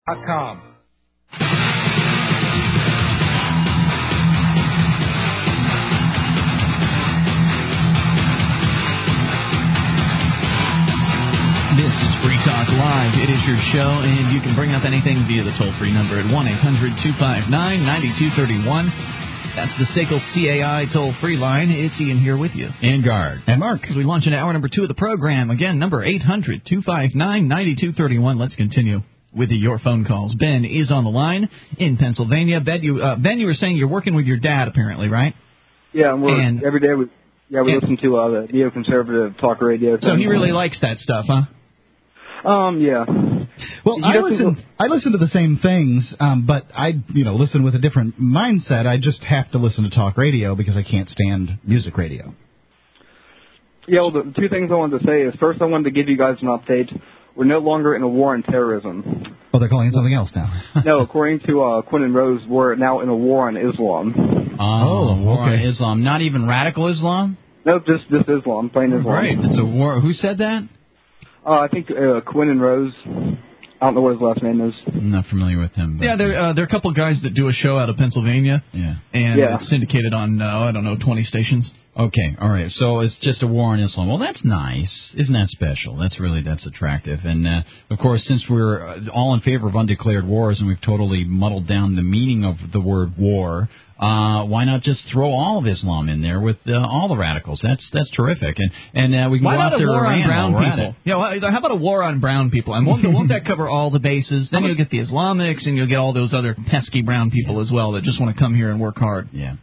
Com. This is Free Talk Live. It is your show, and you can bring up anything via the toll-free number at 1-800-259-9231. That's the SACL CAI toll-free line. It's Ian here with you. And Guard. And Mark. As we launch into hour number 2 of the program. Again, number 800-259-9231. Let's continue with your phone calls. Ben is on the line in Pennsylvania. Ben, you were saying you're working with your dad, apparently, right? Yeah, and every day we listen to the neoconservative talk radio. So he really likes that stuff, huh? Yeah. Well, I listen to the same things, but I listen with a different mindset. I just have to listen to talk radio because I can't stand music radio. Yeah, well, the two things I wanted to say is, first I wanted to give you guys an update. We're no longer in a war on terrorism. Oh, they're calling it something else now. No, according to Quinn and Rose, we're now in a war on Islam. War on Islam. Not even radical Islam? No, just Islam, plain Islam. Right, it's a war. Who said that? I think Quinn and Rose. I don't know what his last name is. I'm not familiar with him. Yeah, there are a couple of guys that do a show out of Pennsylvania. Yeah. And it's syndicated on, 20 stations. Okay, all right. So it's just a war on Islam. Well, that's nice. Isn't that special? That's attractive. And, of course, since we're all in favor of undeclared wars and we've totally muddled down the meaning of the word war, why not just throw all of Islam in there with all the radicals? That's terrific. And we can why go not after a war Iran on brown while we're people? How about a war on brown people? And won't that cover all the bases? Then you'll get the Islamics and you'll get all those other pesky brown people as well that just want to come here and work hard. Yeah.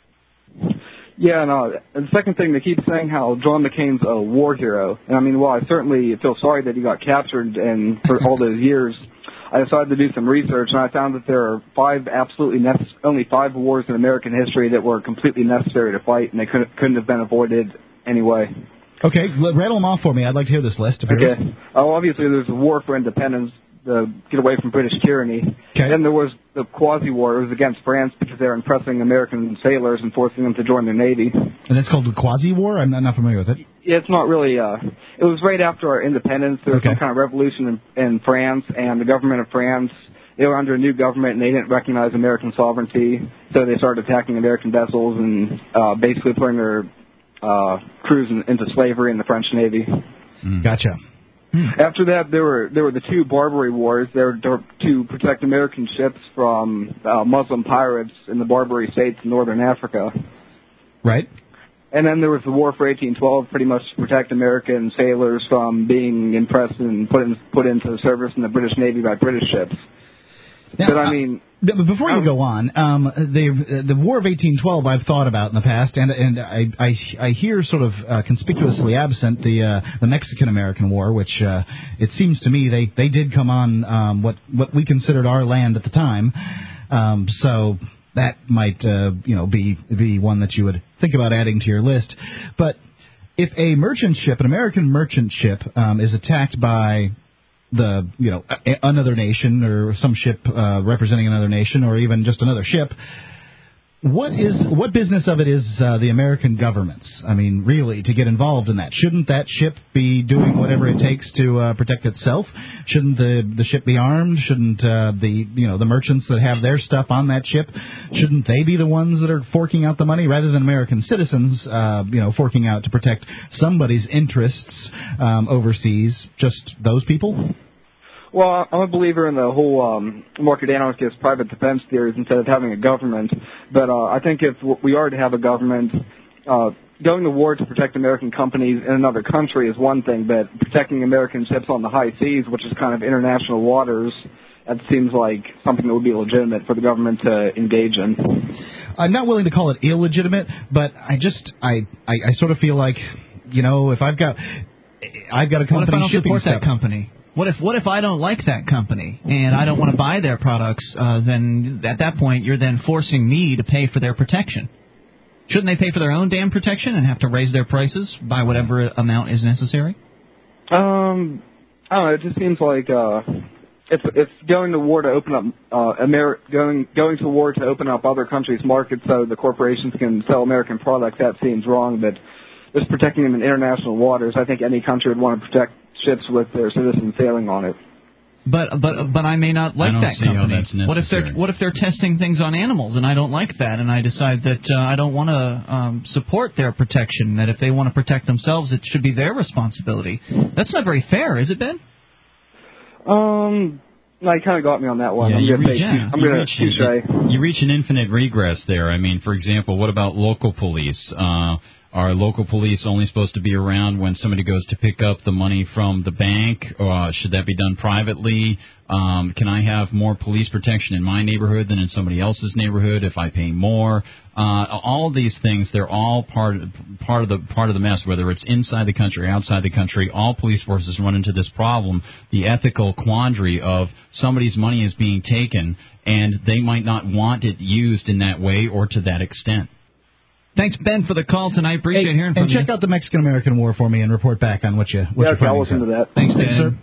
Yeah, no. And the second thing, they keep saying how John McCain's a war hero. And I mean, while I certainly feel sorry that he got captured and for all those years, I decided to do some research, and I found that there are only 5 wars in American history that were completely necessary to fight, and they couldn't have been avoided anyway. Okay, rattle them off for me. I'd like to hear this list. Okay. Obviously, there's a war for independence, to get away from British tyranny. Okay. Then there was the Quasi-War. It was against France because they were impressing American sailors and forcing them to join their navy. And that's called the Quasi-War? I'm not familiar with it. Yeah, it's not really. It was right after our independence. There was some kind of revolution in France, and the government of France, they were under a new government, and they didn't recognize American sovereignty, so they started attacking American vessels and basically putting their crews into slavery in the French Navy. Gotcha. After that, there were the 2 Barbary Wars. They were to protect American ships from Muslim pirates in the Barbary states in northern Africa. Right. And then there was the War for 1812, pretty much to protect American sailors from being impressed and put into service in the British Navy by British ships. Now, but I mean, before you go on, the War of 1812 I've thought about in the past, and I hear sort of conspicuously absent the Mexican American War, which it seems to me they did come on what we considered our land at the time, so that might be one that you would think about adding to your list. But if a merchant ship, an American merchant ship, is attacked by another nation or some ship representing another nation or even just another ship, what business of it is the American government's? I mean, really, to get involved in that? Shouldn't that ship be doing whatever it takes to protect itself? Shouldn't the ship be armed? Shouldn't the merchants that have their stuff on that ship, shouldn't they be the ones that are forking out the money rather than American citizens, forking out to protect somebody's interests overseas? Just those people? Well, I'm a believer in the whole market anarchist private defense theories instead of having a government. But I think if we are to have a government, going to war to protect American companies in another country is one thing, but protecting American ships on the high seas, which is kind of international waters, that seems like something that would be legitimate for the government to engage in. I'm not willing to call it illegitimate, but I sort of feel like, if I've got a company shipping stuff. What if I don't support that company? What if I don't like that company and I don't want to buy their products? Then at that point, you're then forcing me to pay for their protection. Shouldn't they pay for their own damn protection and have to raise their prices by whatever amount is necessary? I don't know. It just seems like if going to war to open up going to war to open up other countries' markets so the corporations can sell American products, that seems wrong. But just protecting them in international waters, I think any country would want to protect ships with their citizens sailing on it. But I may not like I don't that see company. how that's necessary. What if they're testing things on animals and I don't like that, and I decide that I don't want to support their protection, that if they want to protect themselves, it should be their responsibility. That's not very fair, is it, Ben? No, you kind of got me on that one. Yeah, you reach an infinite regress there. I mean, for example, what about local police? Are local police only supposed to be around when somebody goes to pick up the money from the bank? Or should that be done privately? Can I have more police protection in my neighborhood than in somebody else's neighborhood if I pay more? All of these things, they're all part of the mess. Whether it's inside the country or outside the country, all police forces run into this problem: the ethical quandary of somebody's money is being taken, and they might not want it used in that way or to that extent. Thanks, Ben, for the call tonight. Appreciate hearing from you. And check out the Mexican-American War for me and report back on what you I'll listen to that. Thanks, Ben.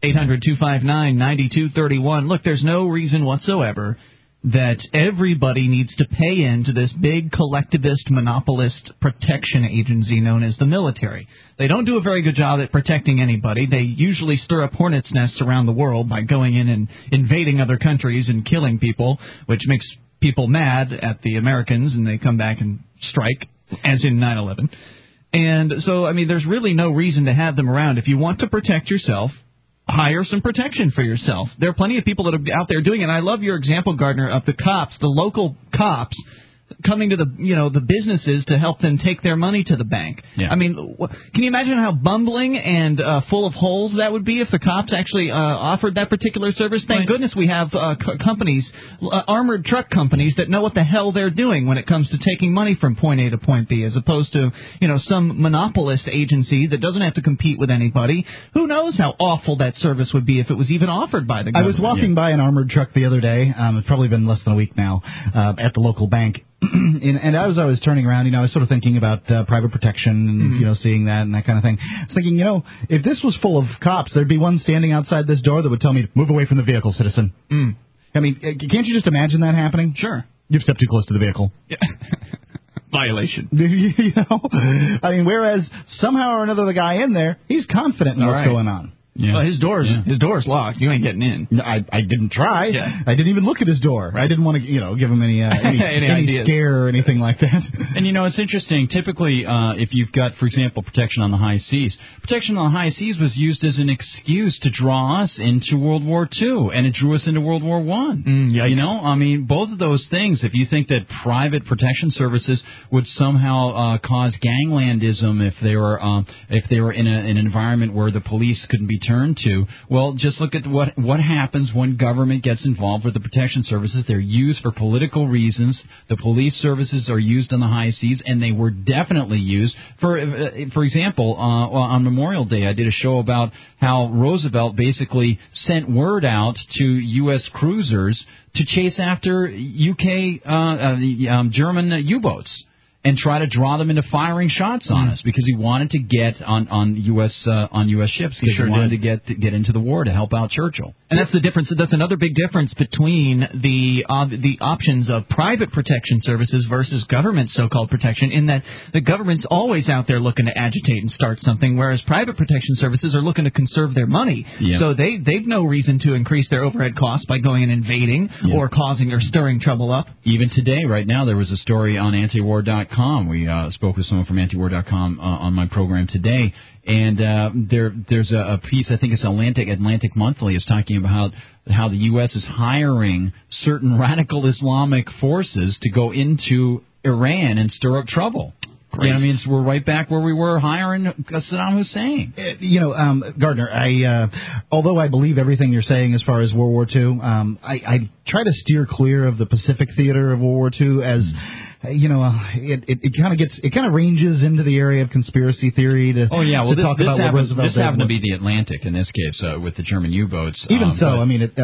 800-259-9231. Look, there's no reason whatsoever that everybody needs to pay into this big collectivist, monopolist protection agency known as the military. They don't do a very good job at protecting anybody. They usually stir up hornets' nests around the world by going in and invading other countries and killing people, which makes people mad at the Americans, and they come back and strike, as in 9/11. And so, I mean, there's really no reason to have them around. If you want to protect yourself, hire some protection for yourself. There are plenty of people that are out there doing it. And I love your example, Gardner, of the cops, the local cops, coming to the businesses to help them take their money to the bank. Yeah. I mean, can you imagine how bumbling and full of holes that would be if the cops actually offered that particular service? Thank goodness we have companies, armored truck companies, that know what the hell they're doing when it comes to taking money from point A to point B, as opposed to some monopolist agency that doesn't have to compete with anybody. Who knows how awful that service would be if it was even offered by the government. I was walking by an armored truck the other day. It's probably been less than a week now, at the local bank. And as I was turning around, I was sort of thinking about private protection and, seeing that and that kind of thing. I was thinking, if this was full of cops, there'd be one standing outside this door that would tell me, move away from the vehicle, citizen. I mean, can't you just imagine that happening? Sure. You've stepped too close to the vehicle. Yeah. Violation. I mean, whereas somehow or another the guy in there, he's confident in what's going on. Yeah. Well, his door's locked. You ain't getting in. No, I didn't try. Yeah. I didn't even look at his door. I didn't want to, give him any scare or anything like that. And it's interesting. Typically, if you've got, for example, protection on the high seas, protection on the high seas was used as an excuse to draw us into World War II, and it drew us into World War I. I mean, both of those things. If you think that private protection services would somehow cause ganglandism if they were in an environment where the police couldn't be turned to, well, just look at what happens when government gets involved with the protection services. They're used for political reasons. The police services are used on the high seas, and they were definitely used for example, on Memorial Day, I did a show about how Roosevelt basically sent word out to U.S. cruisers to chase after German U-boats and try to draw them into firing shots on us because he wanted to get on U.S. ships because he wanted to get into the war to help out Churchill. And that's the difference. That's another big difference between the options of private protection services versus government so-called protection, in that the government's always out there looking to agitate and start something, whereas private protection services are looking to conserve their money. Yeah. So they've no reason to increase their overhead costs by going and invading or causing or stirring trouble up. Even today, right now, there was a story on antiwar.com. We spoke with someone from antiwar.com on my program today, and there's a piece, I think it's Atlantic Monthly, is talking about how the U.S. is hiring certain radical Islamic forces to go into Iran and stir up trouble. Yeah, I mean, we're right back where we were hiring Saddam Hussein. Gardner, although I believe everything you're saying as far as World War II, I try to steer clear of the Pacific theater of World War II as... it kind of ranges into the area of conspiracy theory to talk about what Roosevelt did. This happened to be the Atlantic in this case with the German U-boats. Even so, I mean,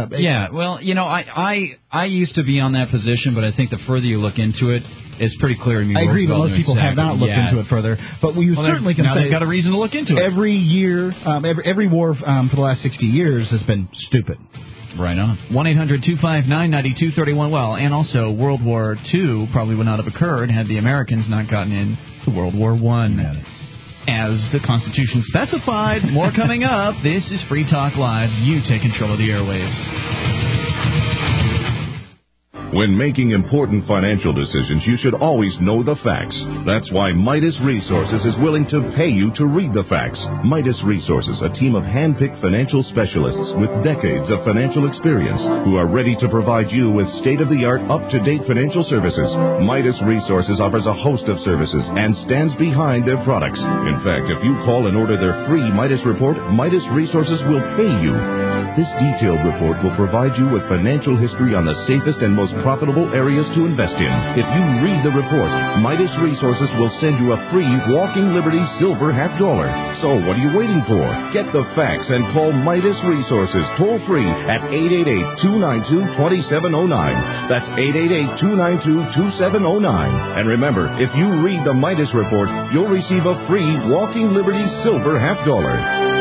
I used to be on that position, but I think the further you look into it, it's pretty clear to me. I agree, but most people have not looked into it further. But we certainly can say they've got a reason to look into it. Every year, every war for the last 60 years has been stupid. Right on. 1-800-259-9231. Well, and also World War II probably would not have occurred had the Americans not gotten into World War I. as the Constitution specified. More coming up. This is Free Talk Live. You take control of the airwaves. When making important financial decisions, you should always know the facts. That's why Midas Resources is willing to pay you to read the facts. Midas Resources, a team of hand-picked financial specialists with decades of financial experience who are ready to provide you with state-of-the-art, up-to-date financial services. Midas Resources offers a host of services and stands behind their products. In fact, if you call and order their free Midas report, Midas Resources will pay you. This detailed report will provide you with financial history on the safest and most profitable areas to invest in. If you read the report, Midas Resources will send you a free Walking Liberty Silver $50. So what are you waiting for? Get the facts and call Midas Resources toll free at 888-292-2709. That's 888-292-2709. And remember, if you read the Midas report, you'll receive a free Walking Liberty Silver $50.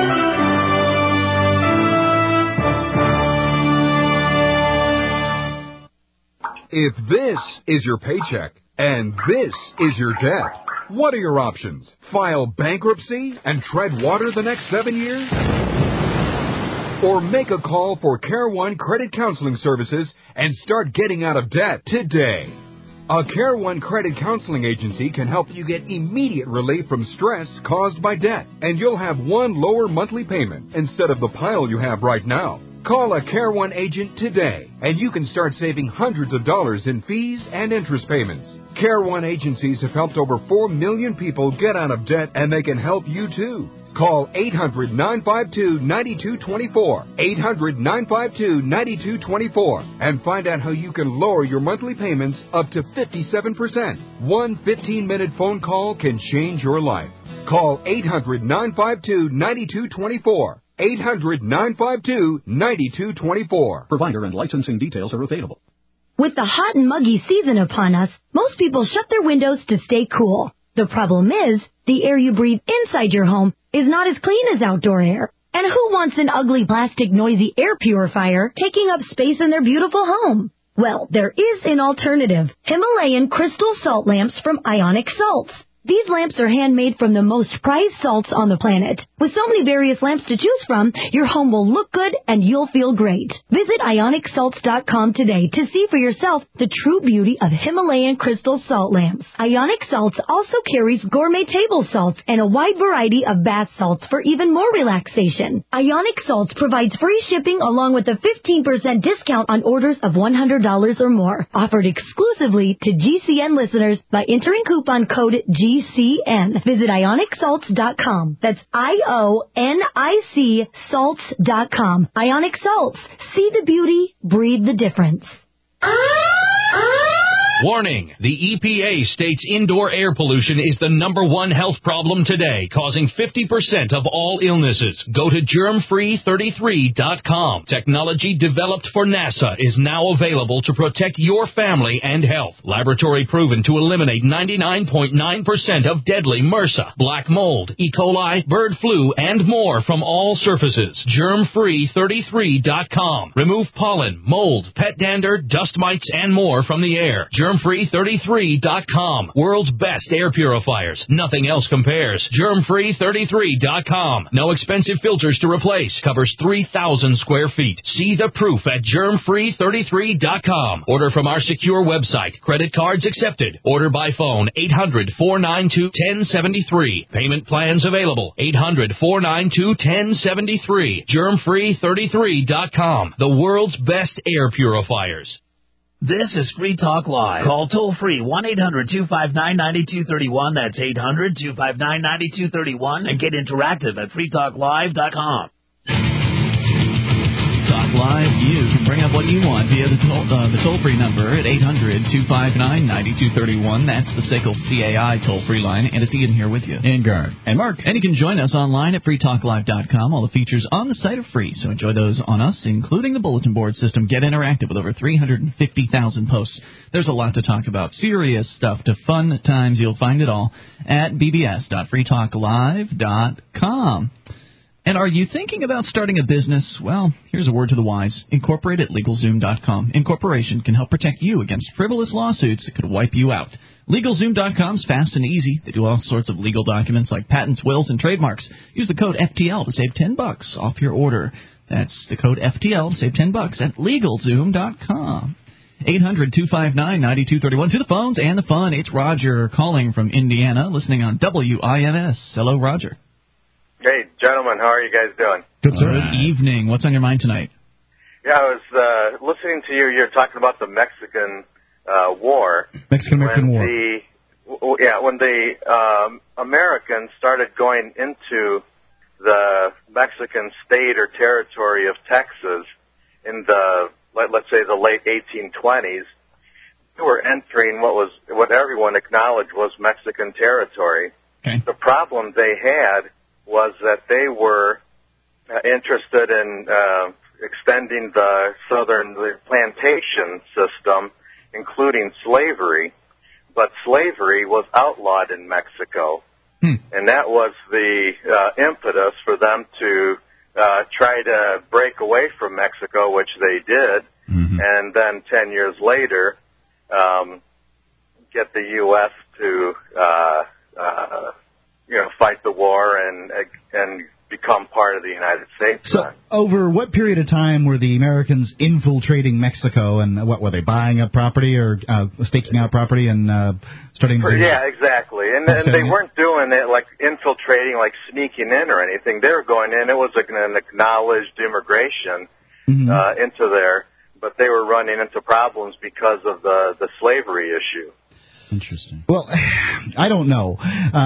If this is your paycheck and this is your debt, what are your options? File bankruptcy and tread water the next 7 years? Or make a call for Care One Credit Counseling Services and start getting out of debt today. A Care One Credit Counseling Agency can help you get immediate relief from stress caused by debt, and you'll have one lower monthly payment instead of the pile you have right now. Call a Care One agent today, and you can start saving hundreds of dollars in fees and interest payments. Care One agencies have helped over 4 million people get out of debt, and they can help you too. Call 800-952-9224, 800-952-9224, and find out how you can lower your monthly payments up to 57%. One 15-minute phone call can change your life. Call 800-952-9224. 800-952-9224. Provider and licensing details are available. With the hot and muggy season upon us, most people shut their windows to stay cool. The problem is, the air you breathe inside your home is not as clean as outdoor air. And who wants an ugly, plastic, noisy air purifier taking up space in their beautiful home? Well, there is an alternative. Himalayan crystal salt lamps from Ionic Salts. These lamps are handmade from the most prized salts on the planet. With so many various lamps to choose from, your home will look good and you'll feel great. Visit IonicSalts.com today to see for yourself the true beauty of Himalayan crystal salt lamps. Ionic Salts also carries gourmet table salts and a wide variety of bath salts for even more relaxation. Ionic Salts provides free shipping along with a 15% discount on orders of $100 or more. Offered exclusively to GCN listeners by entering coupon code GCN. Visit IonicSalts.com. That's IONIC Salts.com. Ionic Salts. See the beauty, breathe the difference. Warning! The EPA states indoor air pollution is the #1 health problem today, causing 50% of all illnesses. Go to germfree33.com. Technology developed for NASA is now available to protect your family and health. Laboratory proven to eliminate 99.9% of deadly MRSA, black mold, E. coli, bird flu, and more from all surfaces. Germfree33.com. Remove pollen, mold, pet dander, dust mites, and more from the air. Germfree33.com. World's best air purifiers. Nothing else compares. Germfree33.com. No expensive filters to replace. Covers 3,000 square feet. See the proof at Germfree33.com. Order from our secure website. Credit cards accepted. Order by phone 800-492-1073. Payment plans available. 800-492-1073. Germfree33.com. The world's best air purifiers. This is Free Talk Live. Call toll-free 1-800-259-9231. That's 800-259-9231. And get interactive at freetalklive.com. Talk Live, you can bring up what you want via the toll-free number at 800-259-9231. That's the SACL CAI toll-free line, and it's Ian here with you. And Garrett. And Mark. And you can join us online at freetalklive.com. All the features on the site are free, so enjoy those on us, including the bulletin board system. Get interactive with over 350,000 posts. There's a lot to talk about. Serious stuff to fun times. You'll find it all at bbs.freetalklive.com. And are you thinking about starting a business? Well, here's a word to the wise. Incorporate at LegalZoom.com. Incorporation can help protect you against frivolous lawsuits that could wipe you out. LegalZoom.com is fast and easy. They do all sorts of legal documents like patents, wills, and trademarks. Use the code FTL to save $10 off your order. That's the code FTL to save $10 at LegalZoom.com. 800-259-9231. To the phones and the fun. It's Roger calling from Indiana, listening on WINS. Hello, Roger. Hey, gentlemen, how are you guys doing? Good, sir. Good evening. What's on your mind tonight? Yeah, I was listening to you. You're talking about the Mexican War. Mexican-American War. When the Americans started going into the Mexican state or territory of Texas in the, let's say, the late 1820s, they were entering what everyone acknowledged was Mexican territory. Okay. The problem they had was that they were interested in extending the plantation system, including slavery, but slavery was outlawed in Mexico. And that was the impetus for them to try to break away from Mexico, which they did, and then 10 years later get the U.S. to fight the war and become part of the United States. So, over what period of time were the Americans infiltrating Mexico, and what were they, buying up property or staking out property and starting to... Yeah, exactly. And they weren't doing it like infiltrating, like sneaking in or anything. They were going in. It was like an acknowledged immigration into there, but they were running into problems because of the slavery issue. Interesting. Well, I don't know.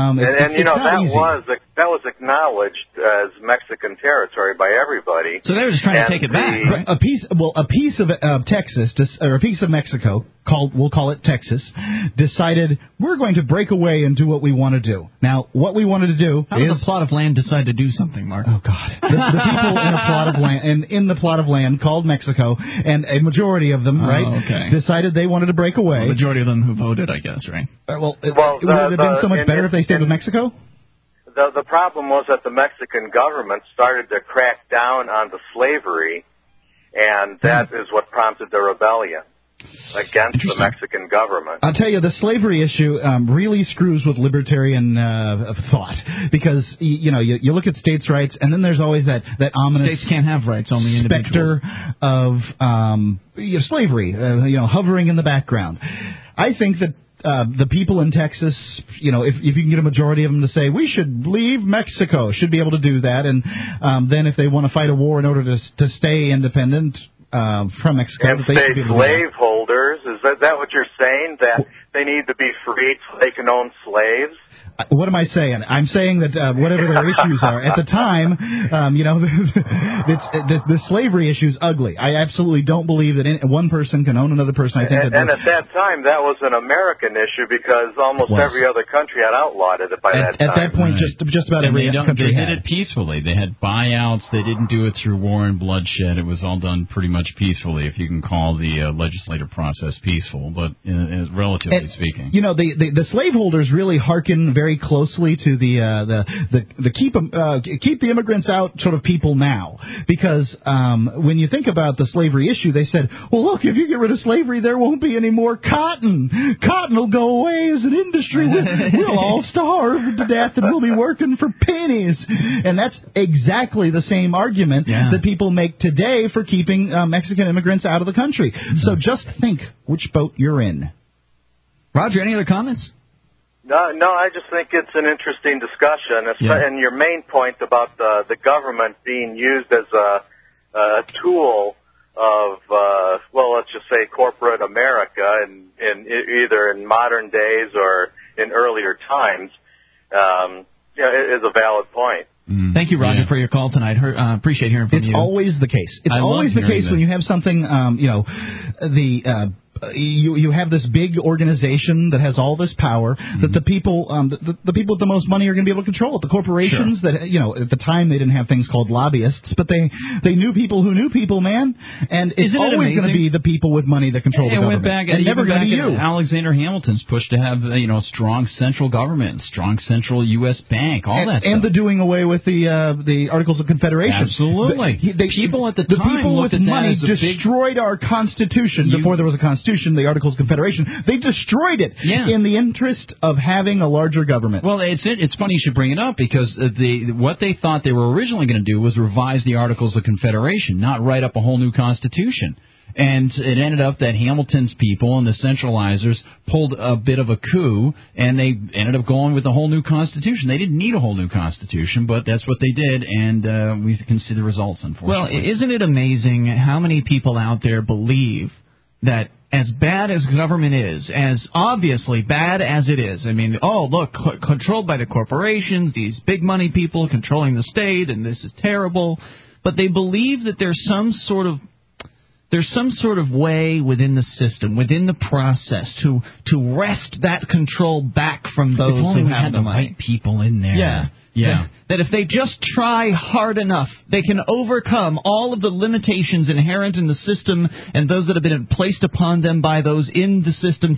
That was acknowledged as Mexican territory by everybody. So they were just trying to take it back, right? A piece of Texas, or a piece of Mexico, we'll call it Texas, decided we're going to break away and do what we want to do. Now, what we wanted to do How does a plot of land decide to do something, Mark? Oh, God. The people in a plot of land, in the plot of land called Mexico, and a majority of them, decided they wanted to break away. Well, the majority of them who voted, I guess, right? Would it have been so much better if they stayed with Mexico? The problem was that the Mexican government started to crack down on the slavery, and that is what prompted the rebellion against the Mexican government. I'll tell you, the slavery issue really screws with libertarian thought, because you look at states' rights, and then there's always that ominous states can't have rights, only individuals. Specter of slavery, hovering in the background. I think that the people in Texas, if you can get a majority of them to say we should leave Mexico, should be able to do that, and then if they want to fight a war in order to stay independent from Mexico, and stay slaveholders, is that what you're saying? That they need to be freed so they can own slaves? What am I saying? I'm saying that whatever their issues are, at the time, the slavery issue is ugly. I absolutely don't believe that one person can own another person. I think and at that time, that was an American issue because almost every other country had outlawed it by that time. At that point, just about every country had. They did it peacefully. They had buyouts. They didn't do it through war and bloodshed. It was all done pretty much peacefully, if you can call the legislative process peaceful, but relatively speaking. The slaveholders really hearken very closely to the keep the immigrants out sort of people now, because when you think about the slavery issue, they said, well, look, if you get rid of slavery, there won't be any more cotton. Cotton will go away as an industry. We'll all starve to death, and we'll be working for pennies. And that's exactly the same argument that people make today for keeping Mexican immigrants out of the country. So just think which boat you're in. Roger, any other comments? No, I just think it's an interesting discussion, and your main point about the government being used as a tool of, let's just say corporate America, either in modern days or in earlier times, is a valid point. Thank you, Roger, for your call tonight. Appreciate hearing from you. It's always the case. It's always the case when you have something, you have this big organization that has all this power that the people the people with the most money are going to be able to control it. The corporations that at the time they didn't have things called lobbyists, but they knew people who knew people, man. And it's always going to be the people with money that control the government. And never going to be you. Alexander Hamilton's push to have strong central government, strong central U.S. bank, all that stuff. And the doing away with the Articles of Confederation. Absolutely. People at the time, the people with money destroyed our Constitution before there was a Constitution. Constitution, the Articles of Confederation. They destroyed it in the interest of having a larger government. Well, it's funny you should bring it up because what they thought they were originally going to do was revise the Articles of Confederation, not write up a whole new Constitution. And it ended up that Hamilton's people and the centralizers pulled a bit of a coup, and they ended up going with a whole new Constitution. They didn't need a whole new Constitution, but that's what they did, and we can see the results, unfortunately. Well, isn't it amazing how many people out there believe that as bad as government is, as obviously bad as it is, I mean, oh, look, controlled by the corporations, these big money people controlling the state, and this is terrible, but they believe that there's some sort of way within the system, within the process, to wrest that control back from those who have the money. Right people in there. Yeah. That if they just try hard enough, they can overcome all of the limitations inherent in the system and those that have been placed upon them by those in the system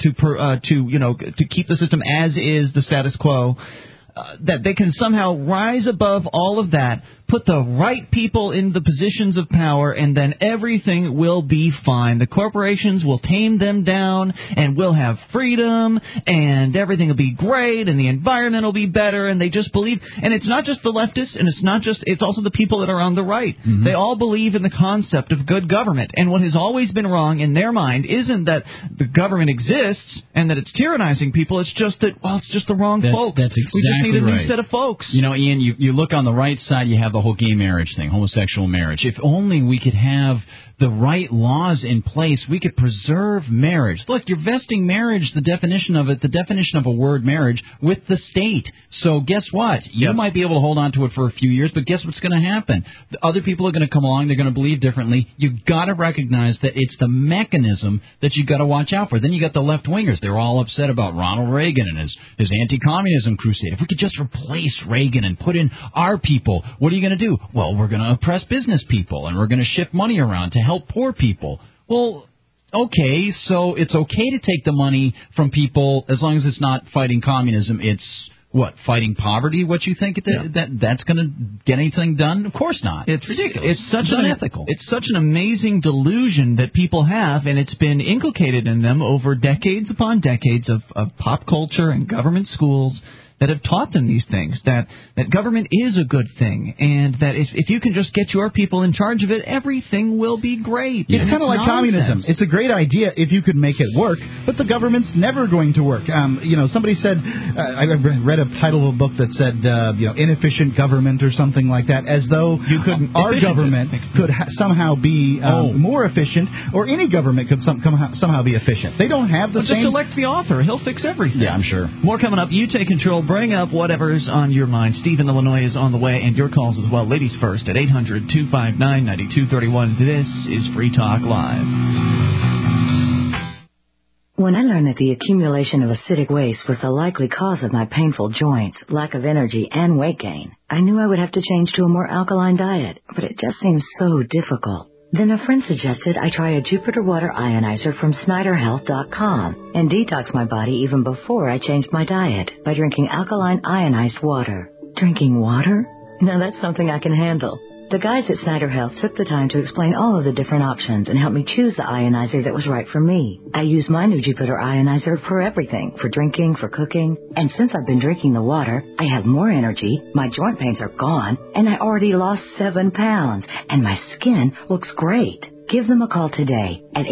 to keep the system as is, the status quo. That they can somehow rise above all of that, put the right people in the positions of power, and then everything will be fine. The corporations will tame them down, and we'll have freedom, and everything will be great, and the environment will be better, and they just believe. And it's not just the leftists, and it's also the people that are on the right. Mm-hmm. They all believe in the concept of good government. And what has always been wrong in their mind isn't that the government exists and that it's tyrannizing people. It's just that, well, it's just the wrong folks. That's exactly we just need a new right. set of folks. You know, Ian, you look on the right side, you have the whole gay marriage thing, homosexual marriage. If only we could have the right laws in place, we could preserve marriage. Look, you're vesting marriage, the definition of a word marriage, with the state. So guess what? You might be able to hold on to it for a few years, but guess what's going to happen? The other people are going to come along, they're going to believe differently. You've got to recognize that it's the mechanism that you've got to watch out for. Then you got the left-wingers. They're all upset about Ronald Reagan and his anti-communism crusade. If we could just replace Reagan and put in our people, what are you going to do? Well, we're going to oppress business people, and we're going to shift money around to help poor people. Well, okay, so it's okay to take the money from people as long as it's not fighting communism. It's, fighting poverty? What you think that's going to get anything done? Of course not. It's ridiculous. It's unethical. It's such an amazing delusion that people have, and it's been inculcated in them over decades upon decades of pop culture and government schools that have taught them these things, that government is a good thing, and that if you can just get your people in charge of it, everything will be great. It's kind of like communism. It's a great idea if you could make it work, but the government's never going to work. Somebody said, I read a title of a book that said, inefficient government or something like that, as though our government could somehow be more efficient, or any government could somehow be efficient. They don't have the same... Just elect the author. He'll fix everything. Yeah, I'm sure. More coming up. You take control. Bring up whatever's on your mind. Steve in Illinois is on the way, and your calls as well. Ladies first at 800-259-9231. This is Free Talk Live. When I learned that the accumulation of acidic waste was the likely cause of my painful joints, lack of energy, and weight gain, I knew I would have to change to a more alkaline diet, but it just seemed so difficult. Then a friend suggested I try a Jupiter Water Ionizer from SnyderHealth.com and detox my body even before I changed my diet by drinking alkaline ionized water. Drinking water? Now that's something I can handle. The guys at Snyder Health took the time to explain all of the different options and help me choose the ionizer that was right for me. I use my new Jupiter Ionizer for everything, for drinking, for cooking. And since I've been drinking the water, I have more energy, my joint pains are gone, and I already lost 7 pounds, and my skin looks great. Give them a call today at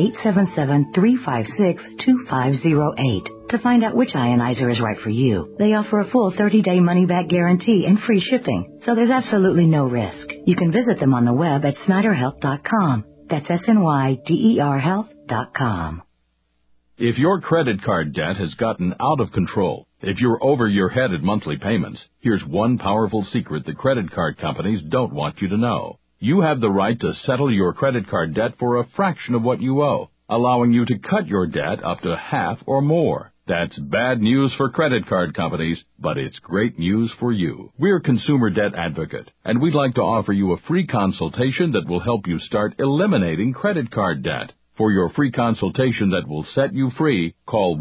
877-356-2508 to find out which ionizer is right for you. They offer a full 30-day money-back guarantee and free shipping, so there's absolutely no risk. You can visit them on the web at SnyderHealth.com. That's SNYDER Health.com. If your credit card debt has gotten out of control, if you're over your head at monthly payments, here's one powerful secret the credit card companies don't want you to know. You have the right to settle your credit card debt for a fraction of what you owe, allowing you to cut your debt up to half or more. That's bad news for credit card companies, but it's great news for you. We're Consumer Debt Advocate, and we'd like to offer you a free consultation that will help you start eliminating credit card debt. For your free consultation that will set you free, call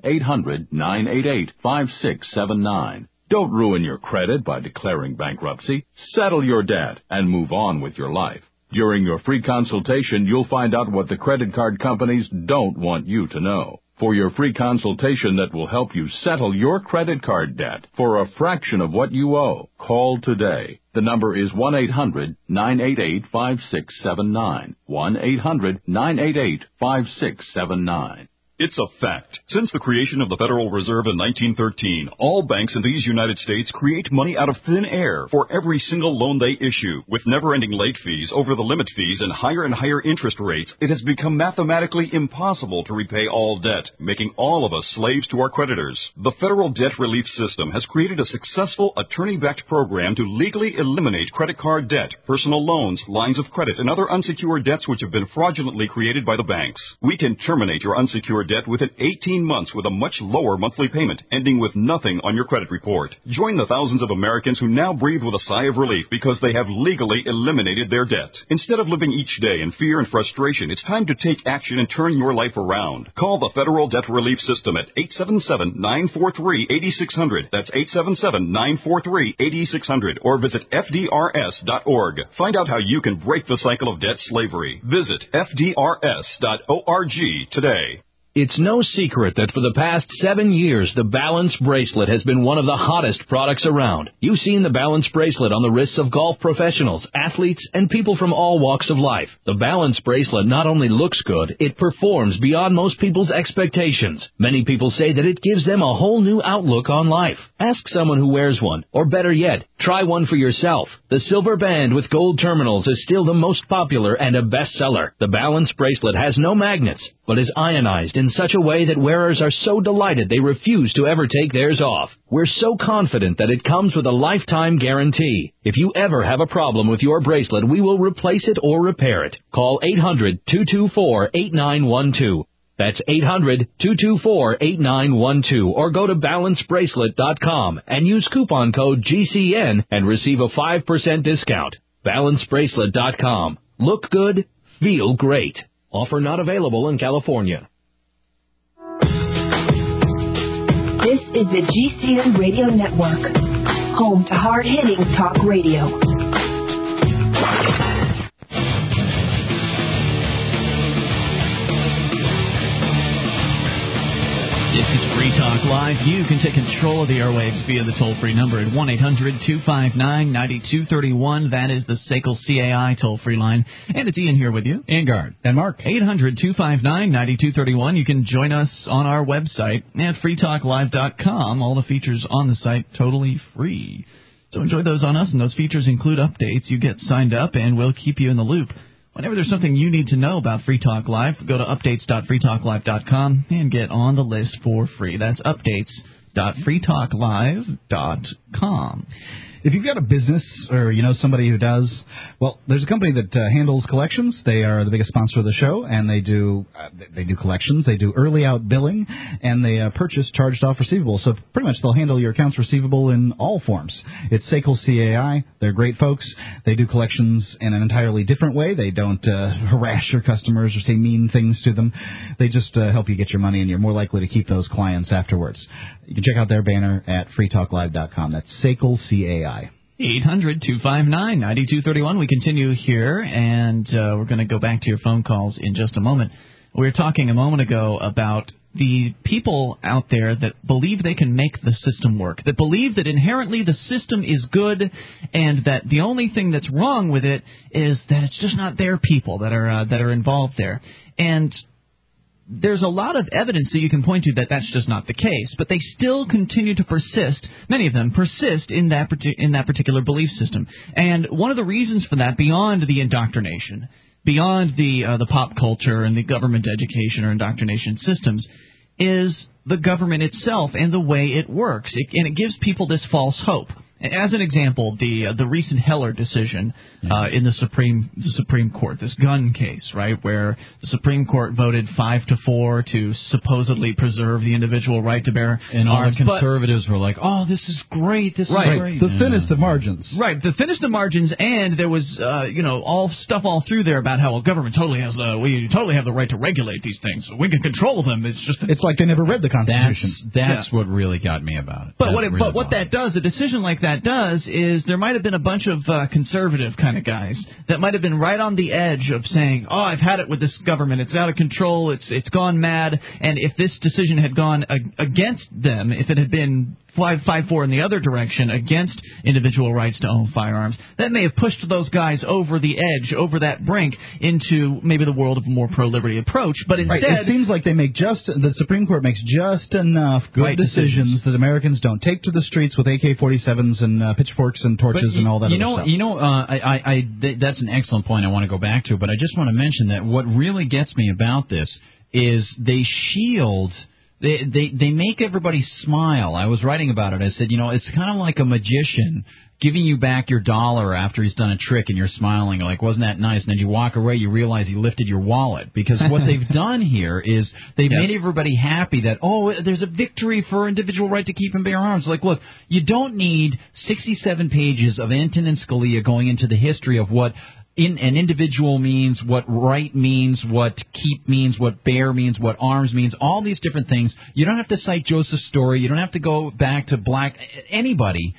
1-800-988-5679. Don't ruin your credit by declaring bankruptcy. Settle your debt and move on with your life. During your free consultation, you'll find out what the credit card companies don't want you to know. For your free consultation that will help you settle your credit card debt for a fraction of what you owe, call today. The number is 1-800-988-5679. 1-800-988-5679. It's a fact. Since the creation of the Federal Reserve in 1913, all banks in these United States create money out of thin air for every single loan they issue. With never-ending late fees, over-the-limit fees, and higher interest rates, it has become mathematically impossible to repay all debt, making all of us slaves to our creditors. The Federal Debt Relief System has created a successful attorney-backed program to legally eliminate credit card debt, personal loans, lines of credit, and other unsecured debts which have been fraudulently created by the banks. We can terminate your unsecured debt within 18 months with a much lower monthly payment, ending with nothing on your credit report. Join the thousands of Americans who now breathe with a sigh of relief because they have legally eliminated their debt. Instead of living each day in fear and frustration, it's time to take action and turn your life around. Call the Federal Debt Relief System at 877-943-8600. That's 877-943-8600. Or visit FDRS.org. Find out how you can break the cycle of debt slavery. Visit FDRS.org today. It's no secret that for the past 7 years, the Balance Bracelet has been one of the hottest products around. You've seen the Balance Bracelet on the wrists of golf professionals, athletes, and people from all walks of life. The Balance Bracelet not only looks good, it performs beyond most people's expectations. Many people say that it gives them a whole new outlook on life. Ask someone who wears one, or better yet, try one for yourself. The silver band with gold terminals is still the most popular and a bestseller. The Balance Bracelet has no magnets, but is ionized in such a way that wearers are so delighted they refuse to ever take theirs off. We're so confident that it comes with a lifetime guarantee. If you ever have a problem with your bracelet, we will replace it or repair it. Call 800-224-8912. That's 800-224-8912, or go to balancebracelet.com and use coupon code GCN and receive a 5% discount. Balancebracelet.com. Look good, feel great. Offer not available in California. This is the GCN Radio Network, home to hard-hitting talk radio. This is Free Talk Live. You can take control of the airwaves via the toll-free number at 1-800-259-9231. That is the SACL CAI toll-free line. And it's Ian here with you. Angard. And Mark. 800-259-9231. You can join us on our website at freetalklive.com. All the features on the site totally free. So enjoy those on us, and those features include updates. You get signed up, and we'll keep you in the loop. Whenever there's something you need to know about Free Talk Live, go to updates.freetalklive.com and get on the list for free. That's updates.freetalklive.com. If you've got a business or you know somebody who does, well, there's a company that handles collections. They are the biggest sponsor of the show, and they do collections. They do early out billing, and they purchase charged off receivables. So pretty much they'll handle your accounts receivable in all forms. It's SACL CAI. They're great folks. They do collections in an entirely different way. They don't harass your customers or say mean things to them. They just help you get your money, and you're more likely to keep those clients afterwards. You can check out their banner at freetalklive.com. That's SACL CAI. 800-259-9231. We continue here, and we're going to go back to your phone calls in just a moment. We were talking a moment ago about the people out there that believe they can make the system work, that believe that inherently the system is good, and that the only thing that's wrong with it is that it's just not their people that are involved there. And there's a lot of evidence that you can point to that that's just not the case, but they still continue to persist. Many of them persist in that particular belief system. And one of the reasons for that, beyond the indoctrination, beyond the pop culture and the government education or indoctrination systems, is the government itself and the way it works. And it gives people this false hope. As an example, the recent Heller decision in the Supreme Court, this gun case, right, where the Supreme Court voted 5-4 to supposedly preserve the individual right to bear and arms. And all the conservatives were like, "Oh, this is great! This is great!" The thinnest of margins. Right, the thinnest of margins, and there was all through there about how government totally has we totally have the right to regulate these things. We can control them. It's just it's like they never read the Constitution. That's what really got me about it. But what that does, a decision like that that does is there might have been a bunch of conservative kind of guys that might have been right on the edge of saying, oh, I've had it with this government. It's out of control. It's gone mad. And if this decision had gone against them, if it had been 5-4 in the other direction against individual rights to own firearms, that may have pushed those guys over the edge, over that brink, into maybe the world of a more pro-liberty approach. But instead, it seems like the Supreme Court makes just enough good decisions that Americans don't take to the streets with AK-47s and pitchforks and torches and all that other stuff. That's an excellent point I want to go back to, but I just want to mention that what really gets me about this is they shield... They make everybody smile. I was writing about it. I said, it's kind of like a magician giving you back your dollar after he's done a trick and you're smiling. You're like, wasn't that nice? And then you walk away, you realize he lifted your wallet. Because what they've done here is they've made everybody happy that, there's a victory for individual right to keep and bear arms. Like, look, you don't need 67 pages of Anton and Scalia going into the history of what an individual means, what right means, what keep means, what bear means, what arms means, all these different things. You don't have to cite Joseph's story. You don't have to go back to anybody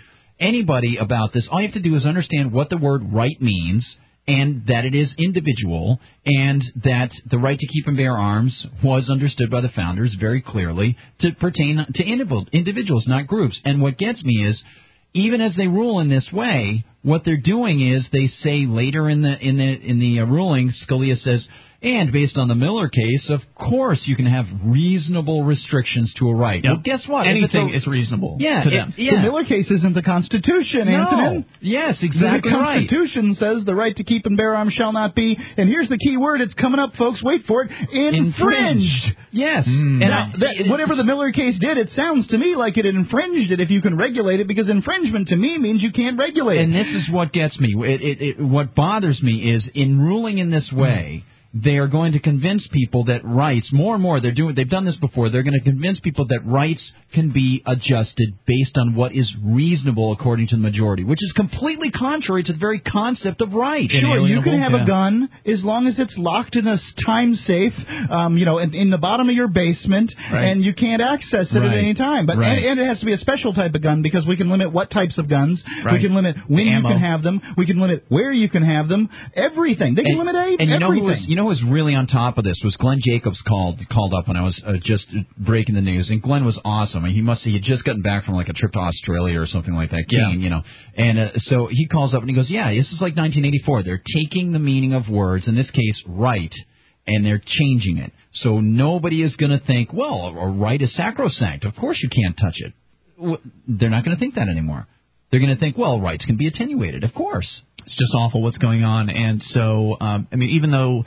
about this. All you have to do is understand what the word right means, and that it is individual, and that the right to keep and bear arms was understood by the founders very clearly to pertain to individuals, not groups. And what gets me is, even as they rule in this way, what they're doing is they say later in the ruling, Scalia says, and based on the Miller case, of course you can have reasonable restrictions to a right. Yep. Well, guess what? Anything is reasonable to them. The Miller case isn't the Constitution, Antonin. Yes, exactly right. The Constitution says the right to keep and bear arms shall not be, and here's the key word, it's coming up, folks, wait for it, infringed. Yes. Now, whatever the Miller case did, it sounds to me like it infringed it if you can regulate it, because infringement to me means you can't regulate it. And this is what gets me. What bothers me is, in ruling in this way, they are going to convince people that rights, more and more, they've done this before, they're going to convince people that rights can be adjusted based on what is reasonable according to the majority, which is completely contrary to the very concept of right. Sure, you can have a gun as long as it's locked in a time safe, in the bottom of your basement, and you can't access it at any time. But and it has to be a special type of gun, because we can limit what types of guns, we can limit when you can have them, we can limit where you can have them, everything. They can limit everything. You know who was really on top of this was Glenn Jacobs called up when I was just breaking the news, and Glenn was awesome. He had just gotten back from like a trip to Australia or something like that, and so he calls up and he goes, this is like 1984. They're taking the meaning of words, in this case, right, and they're changing it. So nobody is going to think, well, a right is sacrosanct. Of course you can't touch it. They're not going to think that anymore. They're going to think, well, rights can be attenuated. Of course. It's just awful what's going on. And so, even though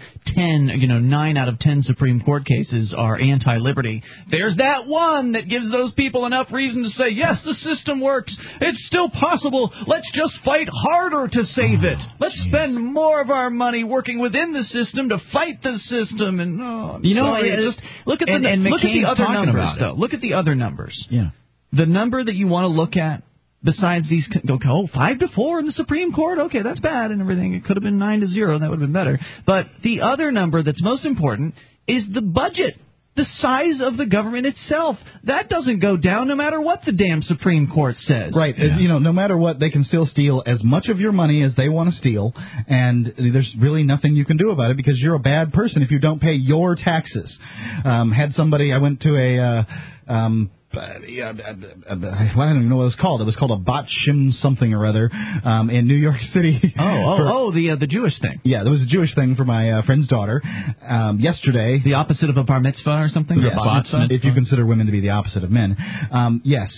9 out of 10 Supreme Court cases are anti-liberty, there's that one that gives those people enough reason to say, yes, the system works. It's still possible. Let's just fight harder to save it. Let's spend more of our money working within the system to fight the system. And just look at the other numbers, though. Look at the other numbers. Yeah. The number that you want to look at, besides these, 5-4 in the Supreme Court, okay, that's bad and everything. It could have been 9-0, that would have been better. But the other number that's most important is the budget, the size of the government itself. That doesn't go down no matter what the damn Supreme Court says. Right. Yeah. No matter what, they can still steal as much of your money as they want to steal, and there's really nothing you can do about it, because you're a bad person if you don't pay your taxes. I went to I don't even know what it was called. It was called a Bat Shim something or other in New York City. The Jewish thing. Yeah, there was a Jewish thing for my friend's daughter yesterday. The opposite of a bar mitzvah or something? Yes, if you consider women to be the opposite of men. Yes,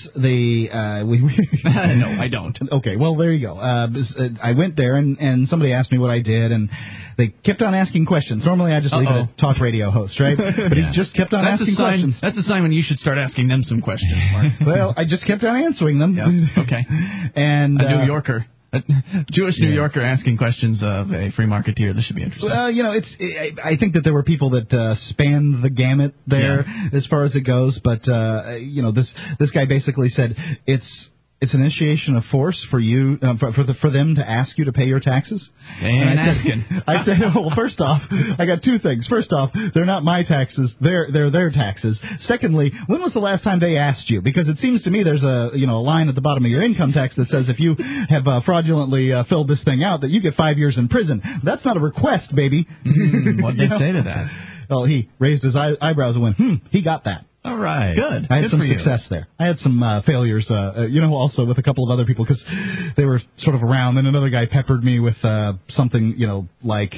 No, I don't. Okay, well, there you go. I went there, and somebody asked me what I did, and they kept on asking questions. Normally, I just leave it a talk radio host, right? But he just kept on asking questions. That's a sign when you should start asking them some questions, Mark. Well, I just kept on answering them. Yeah. Okay. And a New Yorker. A Jewish New Yorker asking questions of a free marketeer. This should be interesting. Well, I think that there were people that spanned the gamut there as far as it goes. But, this guy basically said it's It's an initiation of force for you, for them to ask you to pay your taxes. And asking. I said, well, first off, I got two things. First off, they're not my taxes; they're their taxes. Secondly, when was the last time they asked you? Because it seems to me there's a line at the bottom of your income tax that says if you have fraudulently filled this thing out, that you get 5 years in prison. That's not a request, baby. What'd they say to that? Well, he raised his eyebrows and went, he got that. All right. Good. I had Good some for you. success there. I had some failures, also with a couple of other people because they were sort of around. And another guy peppered me with something, like,